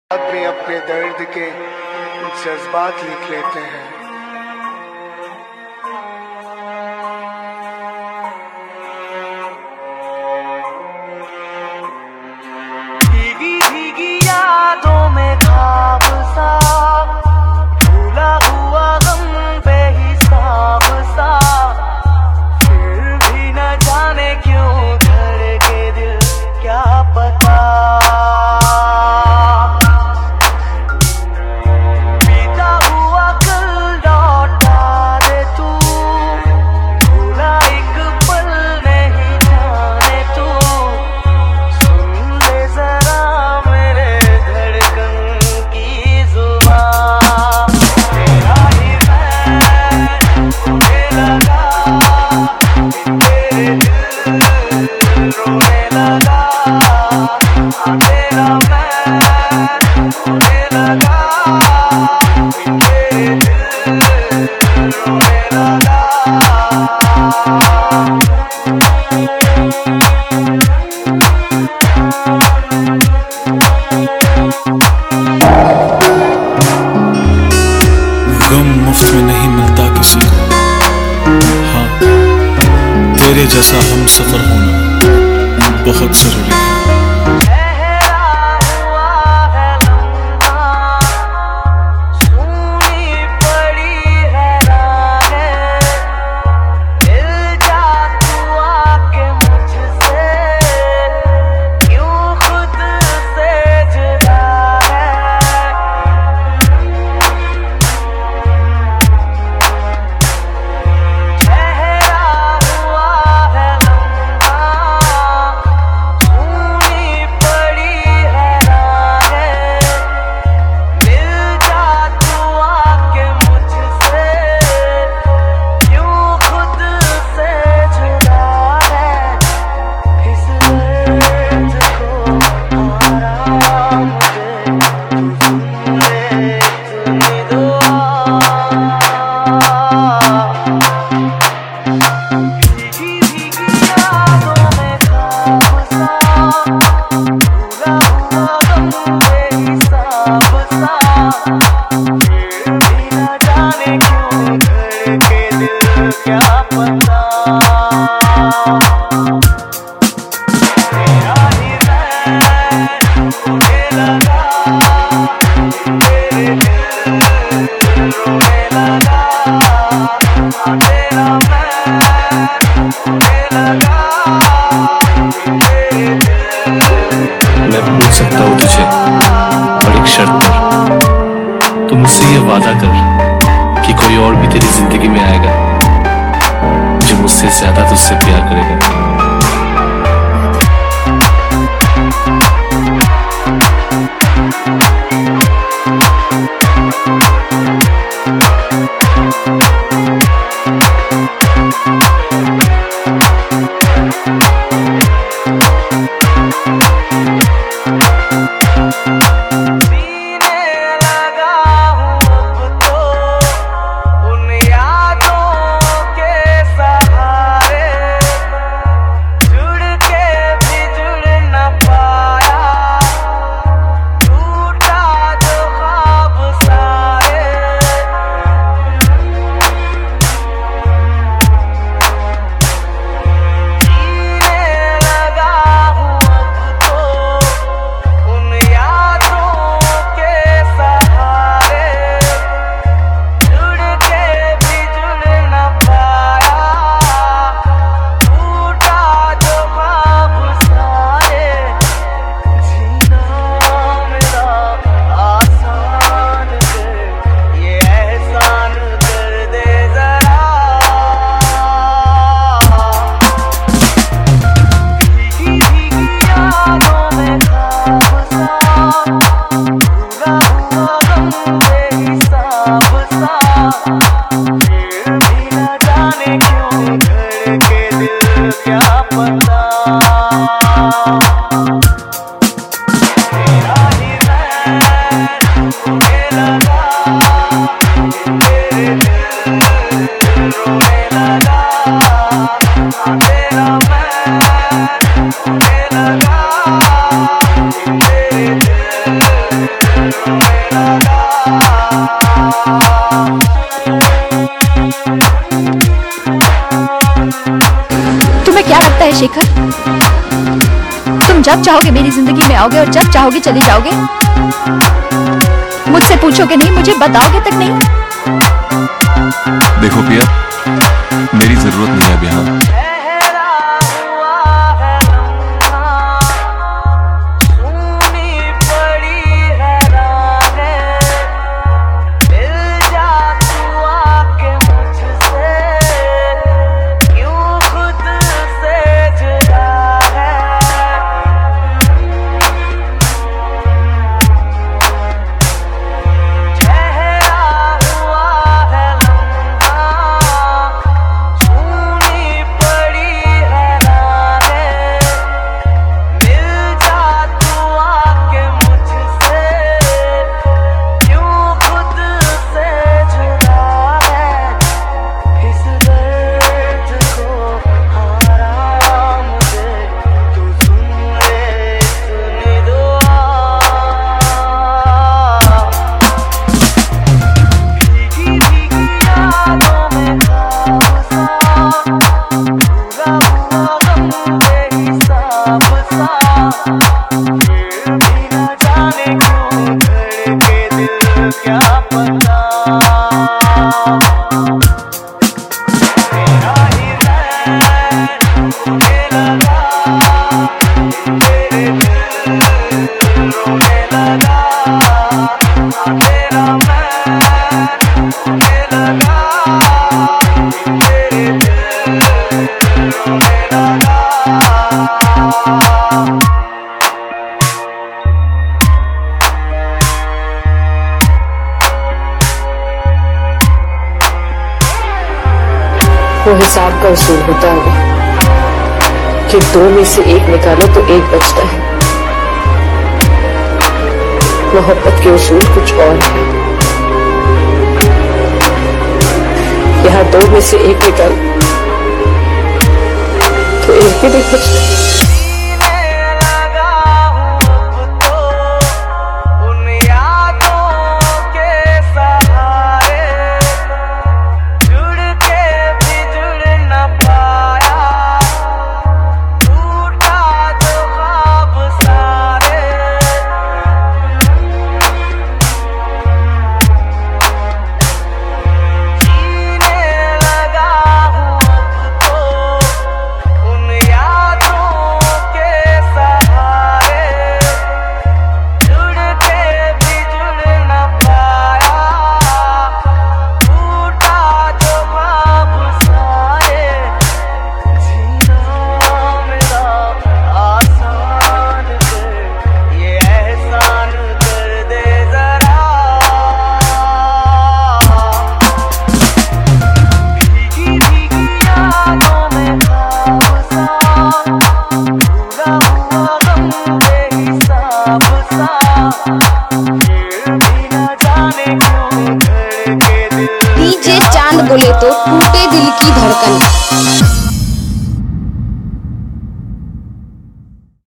अपने अपने दर्द के जज्बात लिख लेते हैं। भीगी भीगी यादों में ख्वाब सा, भूला हुआ गम बेहिसाब सा, फिर भी न जाने क्यों धड़के दिल, क्या पता। मुफ्त में नहीं मिलता किसी को, हाँ तेरे जैसा हम सफर होना बहुत जरूरी है। मैं पूछ सकता हूँ तुझे पर एक शर्त पर, तू मुझसे ये वादा कर कि कोई और भी तेरी जिंदगी में आएगा जो मुझसे ज्यादा तुझसे प्यार करेगा। जब चाहोगे मेरी जिंदगी में आओगे और जब चाहोगे चले जाओगे। मुझसे पूछोगे नहीं, मुझे बताओगे तक नहीं। देखो पिया, मेरी जरूरत नहीं है अब यहाँ। वो हिसाब का उसूल होता होगा कि 2 में से 1 निकालो तो 1 बचता है। मोहब्बत के उसूल कुछ और है। यहाँ 2 में से 1 निकालो तो 1 भी नहीं बचता। डीजे चांद बोले तो टूटे दिल की धड़कन।